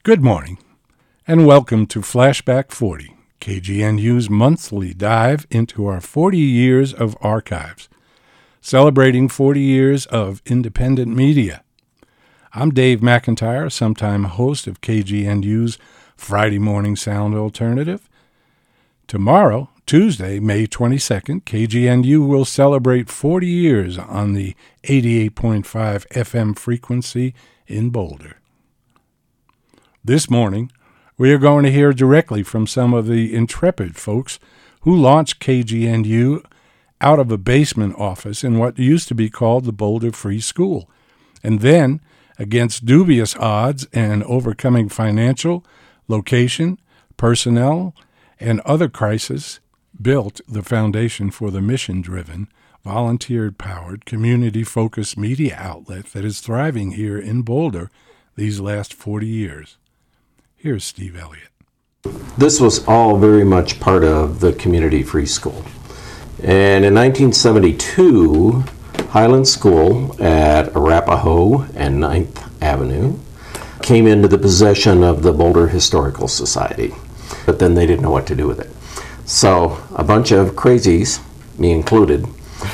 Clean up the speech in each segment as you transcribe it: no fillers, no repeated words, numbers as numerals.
Good morning, and welcome to Flashback 40, KGNU's monthly dive into our 40 years of archives, celebrating 40 years of independent media. I'm Dave McIntyre, sometime host of KGNU's Friday Morning Sound Alternative. Tomorrow, Tuesday, May 22nd, KGNU will celebrate 40 years on the 88.5 FM frequency in Boulder. This morning, we are going to hear directly from some of the intrepid folks who launched KGNU out of a basement office in what used to be called the Boulder Free School, and then, against dubious odds and overcoming financial, location, personnel, and other crises, built the foundation for the mission-driven, volunteer-powered, community-focused media outlet that is thriving here in Boulder these last 40 years. Here's Steve Elliott. This was all very much part of the Community Free School. And in 1972, Highland School at Arapahoe and 9th Avenue came into the possession of the Boulder Historical Society. But then they didn't know what to do with it. So a bunch of crazies, me included,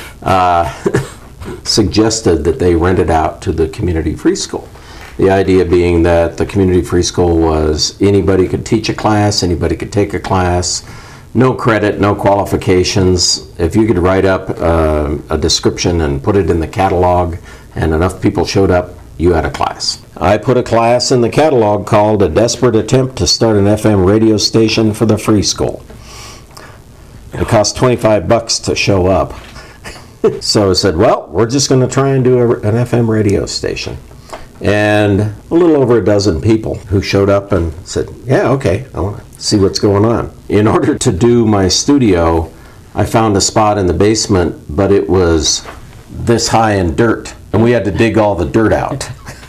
suggested that they rent it out to the Community Free School. The idea being that the Community Free School was anybody could teach a class, anybody could take a class, no credit, no qualifications. If you could write up a description and put it in the catalog and enough people showed up, you had a class. I put a class in the catalog called A Desperate Attempt to Start an FM Radio Station for the Free School. It cost $25 to show up. So I said, well, we're just going to try and do an FM radio station. And a little over a dozen people who showed up and said, yeah, okay, I want to see what's going on. In order to do my studio, I found a spot in the basement, but it was this high in dirt. And we had to dig all the dirt out.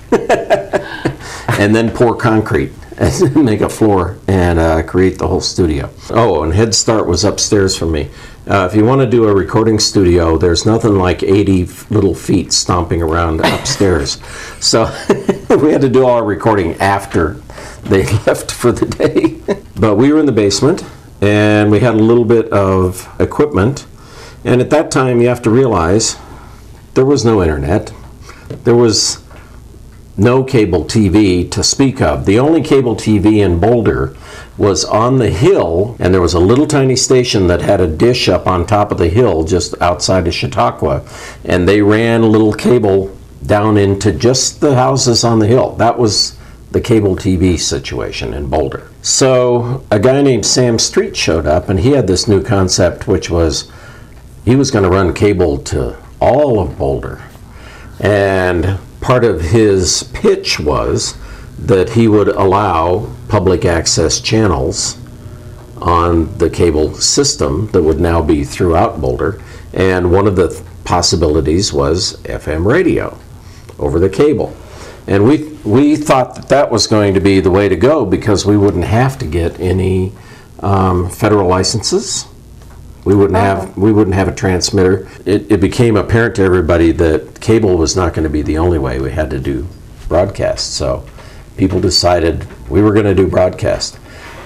And then pour concrete and make a floor and create the whole studio. Oh, and Head Start was upstairs from me. If you want to do a recording studio, there's nothing like 80 little feet stomping around upstairs. So we had to do all our recording after they left for the day. But we were in the basement, and we had a little bit of equipment. And at that time, you have to realize there was no internet. There was no cable TV to speak of. The only cable TV in Boulder was on the hill, and there was a little tiny station that had a dish up on top of the hill just outside of Chautauqua, and they ran a little cable down into just the houses on the hill. That was the cable TV situation in Boulder. So a guy named Sam Street showed up, and he had this new concept, which was he was going to run cable to all of Boulder. And part of his pitch was that he would allow public access channels on the cable system that would now be throughout Boulder. And one of the possibilities was FM radio over the cable. And we thought that that was going to be the way to go because we wouldn't have to get any federal licenses. We wouldn't have a transmitter. It became apparent to everybody that cable was not going to be the only way. We had to do broadcast. So people decided we were going to do broadcast.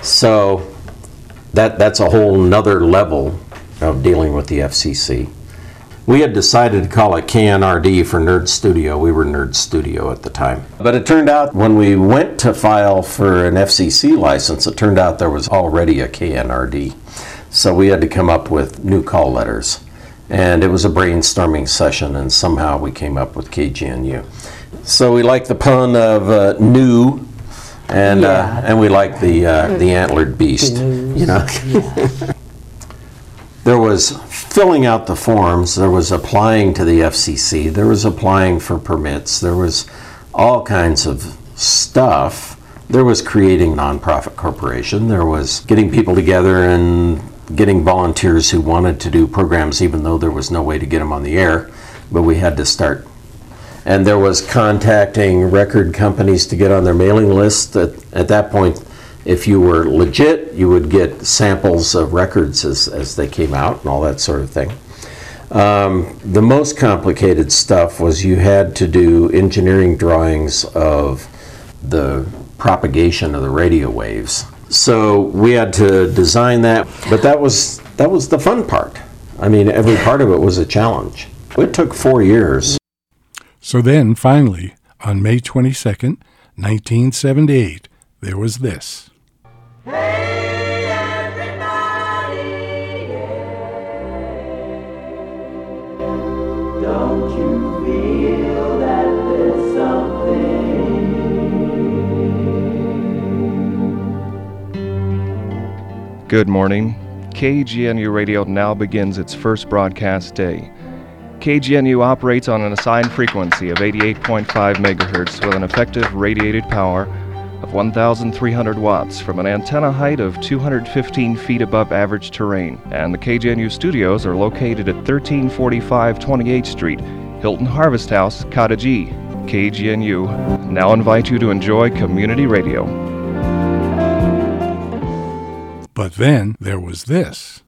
So that's a whole nother level of dealing with the FCC. We had decided to call it KNRD for Nerd Studio. We were Nerd Studio at the time. But it turned out when we went to file for an FCC license, it turned out there was already a KNRD. So we had to come up with new call letters. And it was a brainstorming session, and somehow we came up with KGNU. So we like the pun of new, and we like the antlered beast. You know, there was filling out the forms. There was applying to the FCC. There was applying for permits. There was all kinds of stuff. There was creating nonprofit corporation. There was getting people together and getting volunteers who wanted to do programs, even though there was no way to get them on the air, but we had to start. And there was contacting record companies to get on their mailing list. At that point, if you were legit, you would get samples of records as they came out and all that sort of thing. The most complicated stuff was you had to do engineering drawings of the propagation of the radio waves. So we had to design that, but that was the fun part. I mean, every part of it was a challenge. It took 4 years. So then, finally, on May 22nd, 1978, there was this. Hey, everybody, yeah. Don't you feel that there's something? Good morning. KGNU Radio now begins its first broadcast day. KGNU operates on an assigned frequency of 88.5 megahertz with an effective radiated power of 1,300 watts from an antenna height of 215 feet above average terrain. And the KGNU studios are located at 1345 28th Street, Hilton Harvest House, Cottage E. KGNU now invite you to enjoy community radio. But then there was this.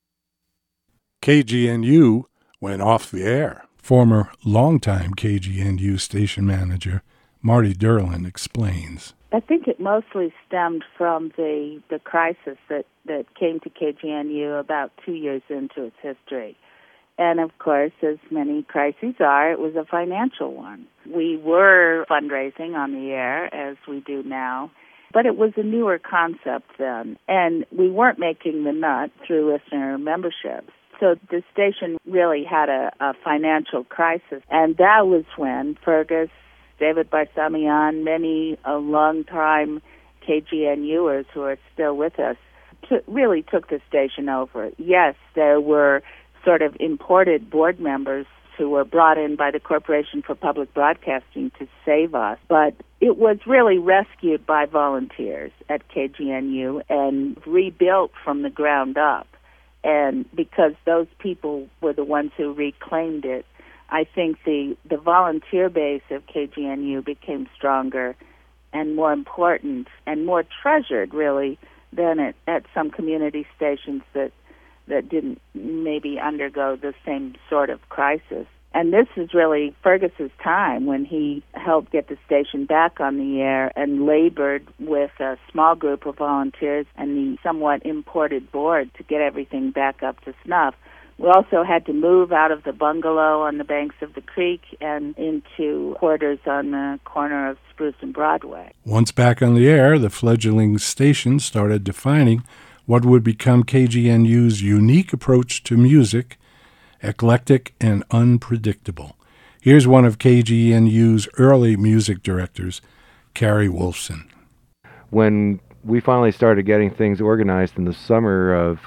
KGNU went off the air. Former longtime KGNU station manager Marty Derlin explains. I think it mostly stemmed from the crisis that came to KGNU about 2 years into its history. And of course, as many crises are, it was a financial one. We were fundraising on the air, as we do now, but it was a newer concept then, and we weren't making the nut through listener memberships. So the station really had a financial crisis, and that was when Fergus, David Barsamian, many long-time KGNUers who are still with us, really took the station over. Yes, there were sort of imported board members who were brought in by the Corporation for Public Broadcasting to save us, but it was really rescued by volunteers at KGNU and rebuilt from the ground up. And because those people were the ones who reclaimed it, I think the volunteer base of KGNU became stronger and more important and more treasured, really, than at some community stations that didn't maybe undergo the same sort of crisis. And this is really Fergus's time when he helped get the station back on the air and labored with a small group of volunteers and the somewhat imported board to get everything back up to snuff. We also had to move out of the bungalow on the banks of the creek and into quarters on the corner of Spruce and Broadway. Once back on the air, the fledgling station started defining what would become KGNU's unique approach to music, eclectic and unpredictable. Here's one of KGNU's early music directors, Carrie Wolfson. When we finally started getting things organized in the summer of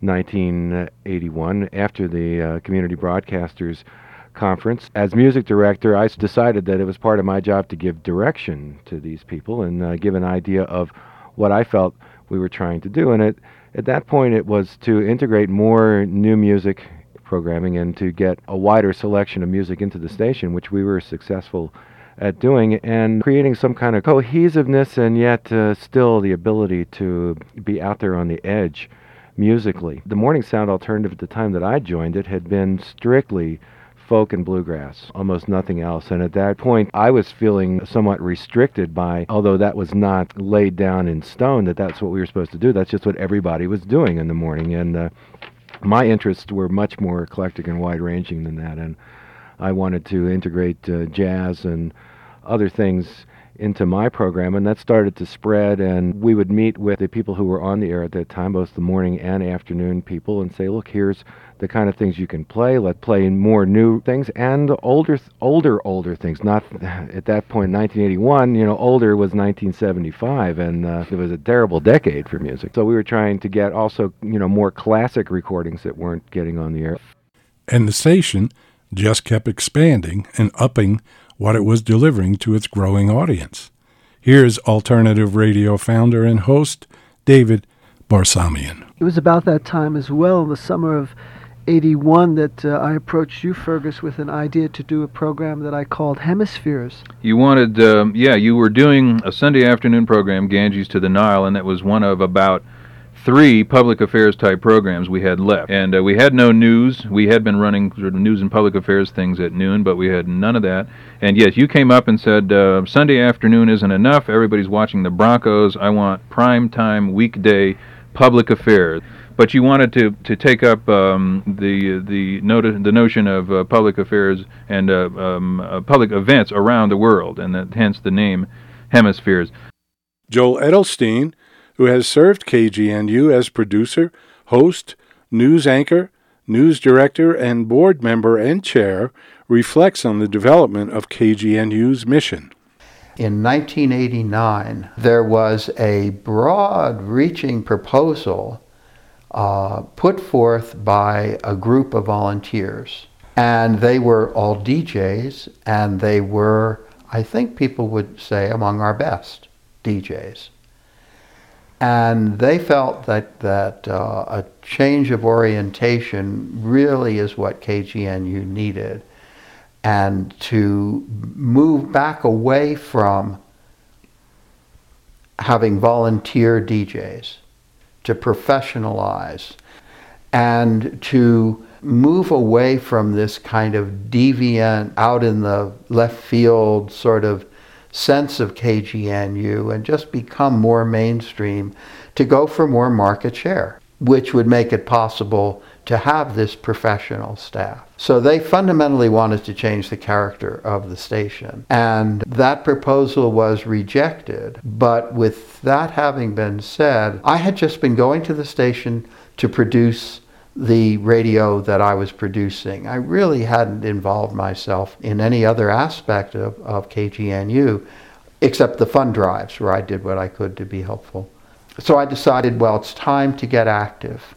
1981, after the Community Broadcasters Conference, as music director, I decided that it was part of my job to give direction to these people and give an idea of what I felt we were trying to do. And at that point, it was to integrate more new music programming and to get a wider selection of music into the station, which we were successful at doing, and creating some kind of cohesiveness and yet still the ability to be out there on the edge musically. The Morning Sound Alternative at the time that I joined it had been strictly folk and bluegrass, almost nothing else. And at that point, I was feeling somewhat restricted by, although that was not laid down in stone, that's what we were supposed to do. That's just what everybody was doing in the morning. And my interests were much more eclectic and wide-ranging than that, and I wanted to integrate jazz and other things into my program, and that started to spread, and we would meet with the people who were on the air at that time, both the morning and afternoon people, and say, look, here's the kind of things you can play. Let's play more new things and older things. Not at that point, 1981, older was 1975, and it was a terrible decade for music. So we were trying to get also, more classic recordings that weren't getting on the air. And the station just kept expanding and upping what it was delivering to its growing audience. Here's alternative radio founder and host David Barsamian. It was about that time as well, in the summer of 81, that I approached you, Fergus, with an idea to do a program that I called Hemispheres. You wanted, you were doing a Sunday afternoon program, Ganges to the Nile, and that was one of about 3 public affairs type programs we had left. And we had no news. We had been running sort of news and public affairs things at noon, but we had none of that. And yes, you came up and said, Sunday afternoon isn't enough. Everybody's watching the Broncos. I want prime time weekday public affairs. But you wanted to take up the notion of public affairs and public events around the world, and hence the name Hemispheres. Joel Edelstein, who has served KGNU as producer, host, news anchor, news director, and board member and chair, reflects on the development of KGNU's mission. In 1989, there was a broad-reaching proposal put forth by a group of volunteers. And they were all DJs, and they were, I think people would say, among our best DJs. And they felt that a change of orientation really is what KGNU needed, and to move back away from having volunteer DJs, to professionalize, and to move away from this kind of deviant, out in the left field sort of sense of KGNU and just become more mainstream, to go for more market share, which would make it possible to have this professional staff. So they fundamentally wanted to change the character of the station. And that proposal was rejected. But with that having been said, I had just been going to the station to produce the radio that I was producing. I really hadn't involved myself in any other aspect of KGNU, except the fund drives where I did what I could to be helpful. So I decided, well, it's time to get active.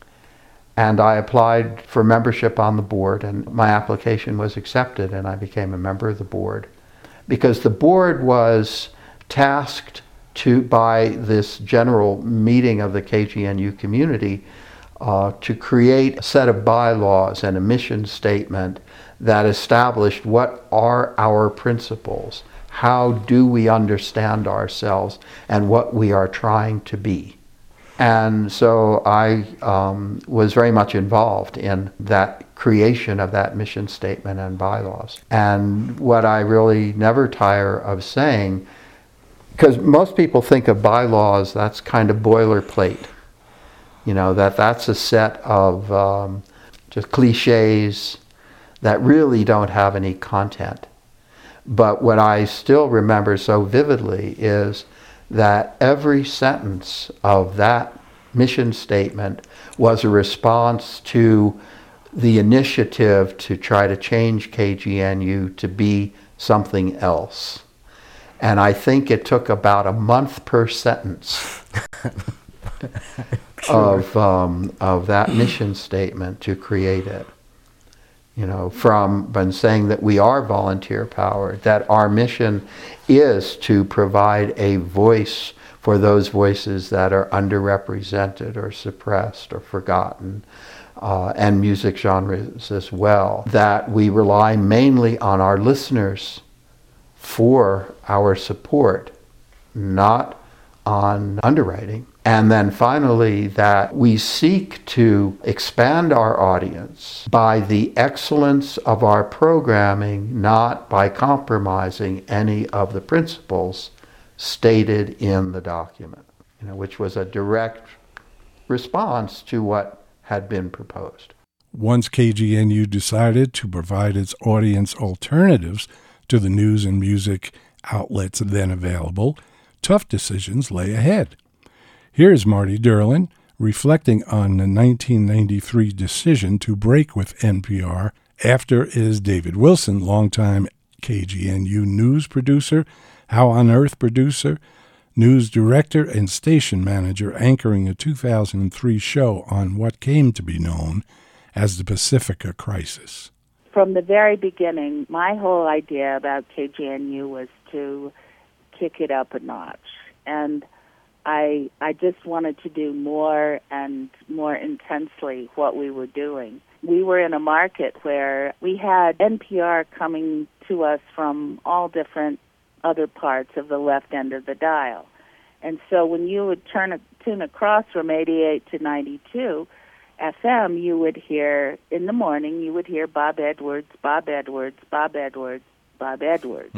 And I applied for membership on the board, and my application was accepted, and I became a member of the board. Because the board was tasked by this general meeting of the KGNU community to create a set of bylaws and a mission statement that established what are our principles, how do we understand ourselves, and what we are trying to be. And so I was very much involved in that creation of that mission statement and bylaws. And what I really never tire of saying, because most people think of bylaws, that's kind of boilerplate. You know, that's a set of just cliches that really don't have any content. But what I still remember so vividly is that every sentence of that mission statement was a response to the initiative to try to change KGNU to be something else. And I think it took about a month per sentence of that mission statement to create it. You know, from saying that we are volunteer powered, that our mission is to provide a voice for those voices that are underrepresented or suppressed or forgotten, and music genres as well, that we rely mainly on our listeners for our support, not on underwriting. And then finally, that we seek to expand our audience by the excellence of our programming, not by compromising any of the principles stated in the document, which was a direct response to what had been proposed. Once KGNU decided to provide its audience alternatives to the news and music outlets then available, tough decisions lay ahead. Here's Marty Derlin reflecting on the 1993 decision to break with NPR. After is David Wilson, longtime KGNU news producer, How on Earth producer, news director, and station manager, anchoring a 2003 show on what came to be known as the Pacifica Crisis. From the very beginning, my whole idea about KGNU was to kick it up a notch. And I just wanted to do more and more intensely what we were doing. We were in a market where we had NPR coming to us from all different other parts of the left end of the dial. And so when you would tune across from 88 to 92 FM, you would hear, in the morning, you would hear Bob Edwards, Bob Edwards, Bob Edwards, Bob Edwards.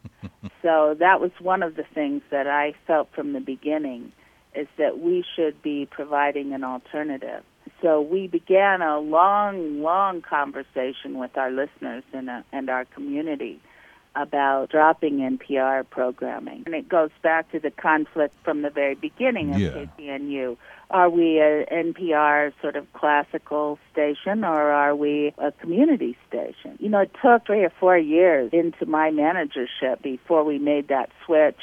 So that was one of the things that I felt from the beginning, is that we should be providing an alternative. So we began a long, long conversation with our listeners and our community about dropping NPR programming. And it goes back to the conflict from the very beginning of KGNU. Are we an NPR sort of classical station, or are we a community station? You know, it took 3 or 4 years into my managership before we made that switch,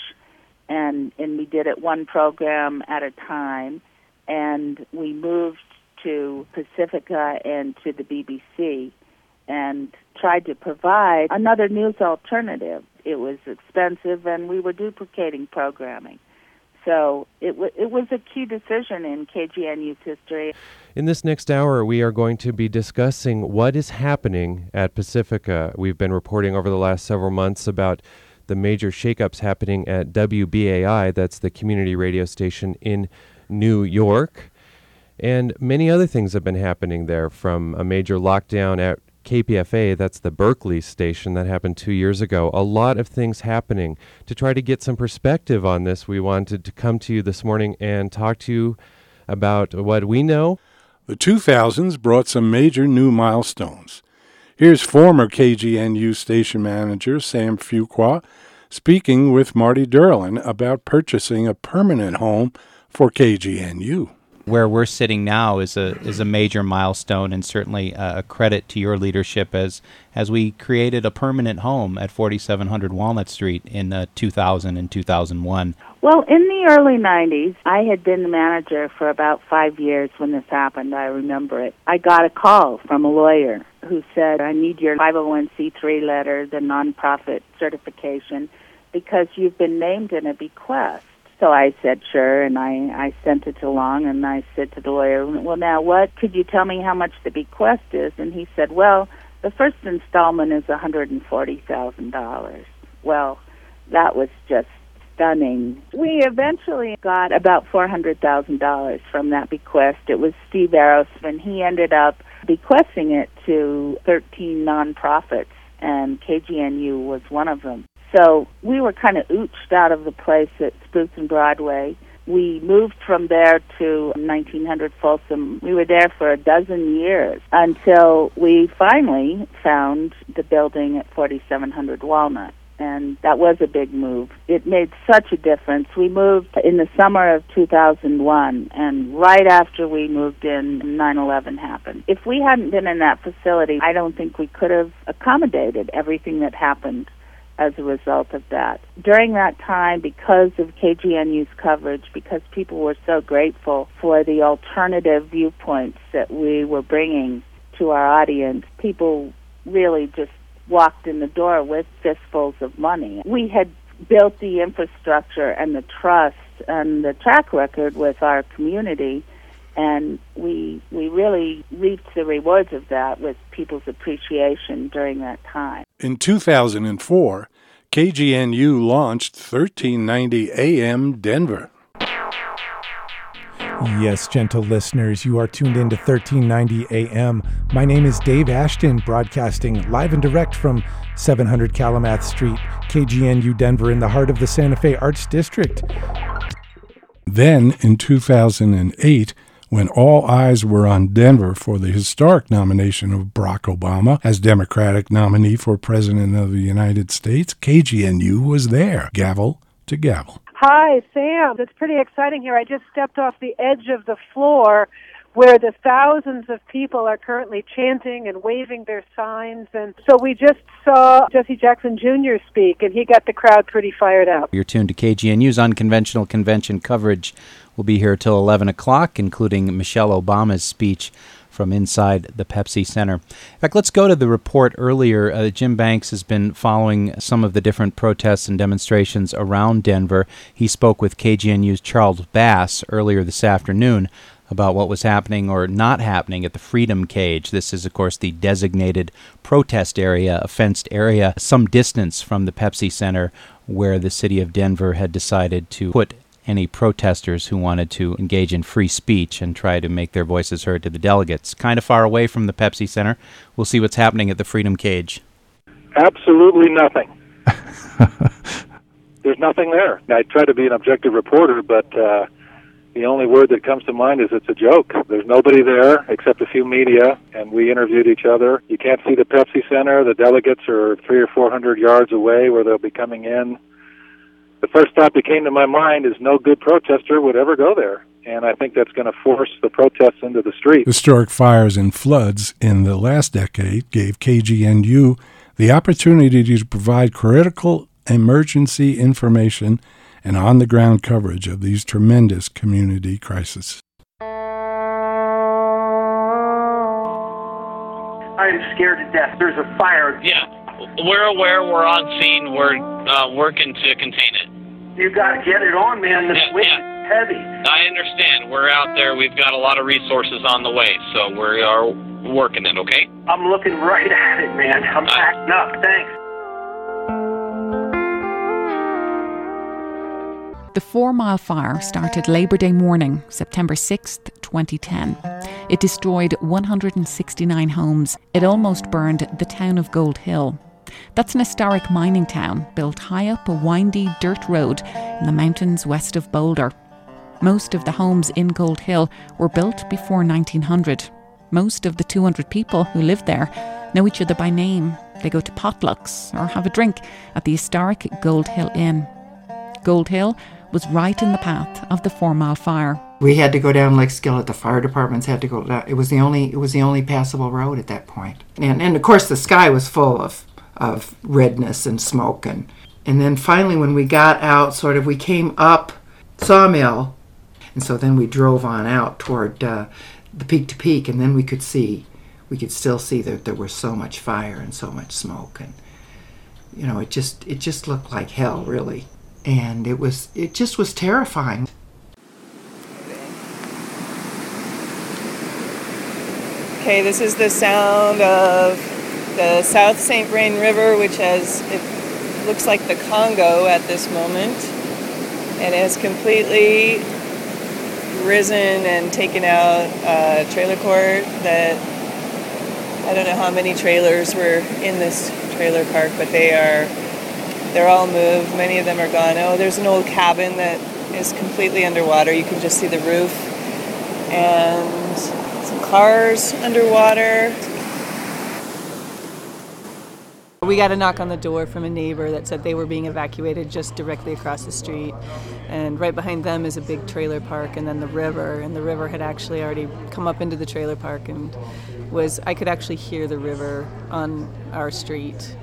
and we did it one program at a time, and we moved to Pacifica and to the BBC and tried to provide another news alternative. It was expensive, and we were duplicating programming. So it was a key decision in KGNU's history. In this next hour, we are going to be discussing what is happening at Pacifica. We've been reporting over the last several months about the major shakeups happening at WBAI, that's the community radio station in New York. And many other things have been happening there, from a major lockdown at KPFA, that's the Berkeley station that happened 2 years ago. A lot of things happening. To try to get some perspective on this, we wanted to come to you this morning and talk to you about what we know. The 2000s brought some major new milestones. Here's former KGNU station manager Sam Fuqua speaking with Marty Derlin about purchasing a permanent home for KGNU. Where we're sitting now is a major milestone, and certainly a credit to your leadership as we created a permanent home at 4700 Walnut Street in 2000 and 2001. Well, in the early 90s, I had been the manager for about 5 years when this happened. I remember it. I got a call from a lawyer who said, I need your 501c3 letter, the nonprofit certification, because you've been named in a bequest. So I said, sure, and I sent it along, and I said to the lawyer, well, now what? Could you tell me how much the bequest is? And he said, well, the first installment is $140,000. Well, that was just stunning. We eventually got about $400,000 from that bequest. It was Steve Aros, and he ended up bequesting it to 13 nonprofits, and KGNU was one of them. So we were kind of ooched out of the place at Spruce and Broadway. We moved from there to 1900 Folsom. We were there for 12 years until we finally found the building at 4700 Walnut. And that was a big move. It made such a difference. We moved in the summer of 2001, and right after we moved in, 9/11 happened. If we hadn't been in that facility, I don't think we could have accommodated everything that happened as a result of that. During that time, because of KGNU's coverage, because people were so grateful for the alternative viewpoints that we were bringing to our audience, people really just walked in the door with fistfuls of money. We had built the infrastructure and the trust and the track record with our community, and we really reaped the rewards of that with people's appreciation during that time. In 2004, KGNU launched 1390 AM Denver. Yes, gentle listeners, you are tuned in to 1390 AM. My name is Dave Ashton, broadcasting live and direct from 700 Calumet Street, KGNU Denver, in the heart of the Santa Fe Arts District. Then, in 2008, when all eyes were on Denver for the historic nomination of Barack Obama as Democratic nominee for President of the United States, KGNU was there, gavel to gavel. Hi, Sam. It's pretty exciting here. I just stepped off the edge of the floor where the thousands of people are currently chanting and waving their signs. And so we just saw Jesse Jackson Jr. speak, and he got the crowd pretty fired up. You're tuned to KGNU's Unconventional Convention coverage. We'll be here till 11 o'clock, including Michelle Obama's speech from inside the Pepsi Center. In fact, let's go to the report earlier. Jim Banks has been following some of the different protests and demonstrations around Denver. He spoke with KGNU's Charles Bass earlier this afternoon about what was happening or not happening at the Freedom Cage. This is, of course, the designated protest area, a fenced area, some distance from the Pepsi Center, where the city of Denver had decided to put any protesters who wanted to engage in free speech and try to make their voices heard to the delegates. Kind of far away from the Pepsi Center. We'll see what's happening at the Freedom Cage. Absolutely nothing. There's nothing there. I try to be an objective reporter, but the only word that comes to mind is it's a joke. There's nobody there except a few media, and we interviewed each other. You can't see the Pepsi Center. The delegates are 300 or 400 yards away where they'll be coming in. The first thought that came to my mind is no good protester would ever go there, and I think that's going to force the protests into the street. Historic fires and floods in the last decade gave KGNU the opportunity to provide critical emergency information and on-the-ground coverage of these tremendous community crises. I am scared to death. There's a fire. Yeah, we're aware. We're on scene. We're working to contain it. You got to get it on, man. The switch is heavy. I understand. We're out there. We've got a lot of resources on the way, so we are working it, okay? I'm looking right at it, man. I'm packing up. Thanks. The 4 Mile Fire started Labour Day morning, September 6th, 2010. It destroyed 169 homes. It almost burned the town of Gold Hill. That's an historic mining town built high up a windy dirt road in the mountains west of Boulder. Most of the homes in Gold Hill were built before 1900. Most of the 200 people who live there know each other by name. They go to potlucks or have a drink at the historic Gold Hill Inn. Gold Hill was right in the path of the 4 Mile Fire. We had to go down Lake Skillet. The fire departments had to go down. It was the only passable road at that point. And of course the sky was full of redness and smoke. And then finally when we got out, we came up Sawmill, and so then we drove on out toward the peak to peak, and then we could still see that there was so much fire and so much smoke, and it just looked like hell, really. And it just was terrifying. Okay, this is the sound of the South St. Vrain River, which it looks like the Congo at this moment, and has completely risen and taken out a trailer court that I don't know how many trailers were in this trailer park, but they're all moved. Many of them are gone. Oh, there's an old cabin that is completely underwater. You can just see the roof. And some cars underwater. We got a knock on the door from a neighbor that said they were being evacuated just directly across the street. And right behind them is a big trailer park and then the river. And the river had actually already come up into the trailer park and I could actually hear the river on our street.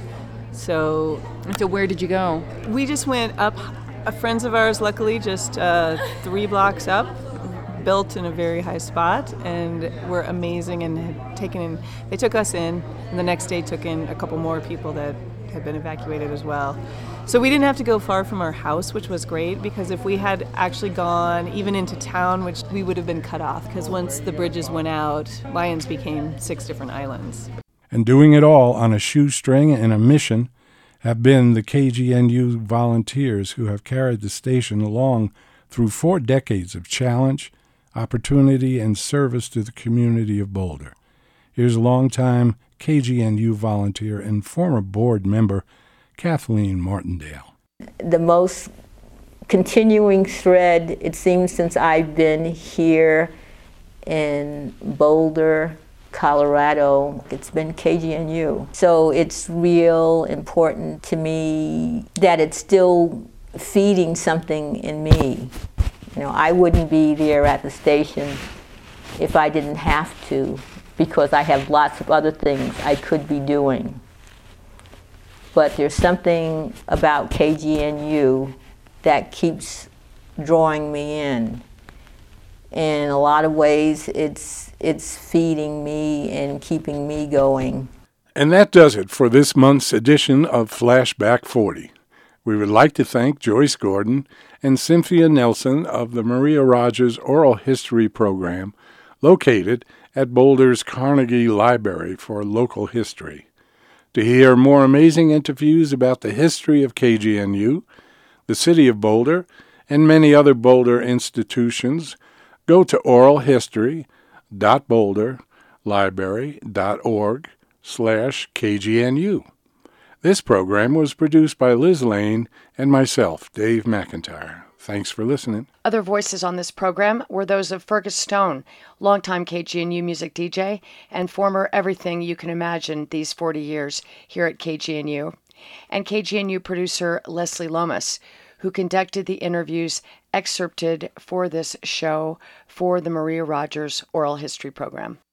So where did you go? We just went up. Friends of ours, luckily, just 3 blocks up, built in a very high spot, and were amazing and had they took us in, and the next day took in a couple more people that had been evacuated as well. So we didn't have to go far from our house, which was great, because if we had actually gone even into town, which we would have been cut off, because once the bridges went out, Lyons became 6 different islands. And doing it all on a shoestring and a mission have been the KGNU volunteers who have carried the station along through 4 decades of challenge, opportunity, and service to the community of Boulder. Here's longtime KGNU volunteer and former board member Kathleen Martindale. The most continuing thread, it seems, since I've been here in Boulder, Colorado, it's been KGNU. So it's real important to me that it's still feeding something in me. I wouldn't be there at the station if I didn't have to, because I have lots of other things I could be doing. But there's something about KGNU that keeps drawing me in. In a lot of ways, it's feeding me and keeping me going. And that does it for this month's edition of Flashback 40. We would like to thank Joyce Gordon and Cynthia Nelson of the Maria Rogers Oral History Program, located at Boulder's Carnegie Library for Local History. To hear more amazing interviews about the history of KGNU, the city of Boulder, and many other Boulder institutions, go to oralhistory.boulderlibrary.org/KGNU. This program was produced by Liz Lane and myself, Dave McIntyre. Thanks for listening. Other voices on this program were those of Fergus Stone, longtime KGNU music DJ and former everything you can imagine these 40 years here at KGNU, and KGNU producer Leslie Lomas, who conducted the interviews excerpted for this show for the Maria Rogers Oral History program.